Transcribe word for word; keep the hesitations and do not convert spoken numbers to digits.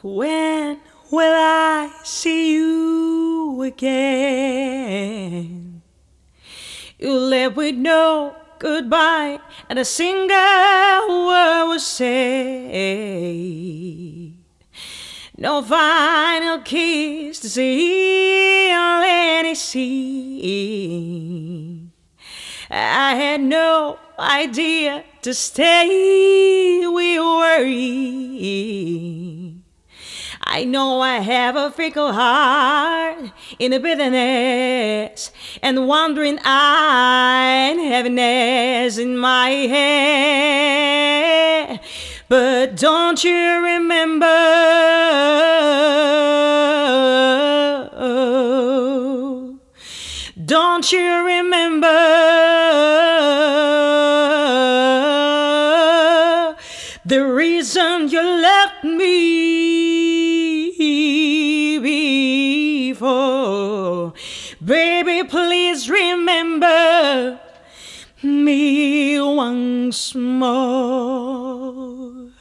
When will I see you again? You left with no goodbye, and a single word was said. No final kiss to seal any scene. I had no idea to stay, we worry. I know I have a fickle heart in the bitterness and wandering eye and heaviness in my head. But don't you remember? Don't you remember the reason you left me before? Baby, please remember me once more.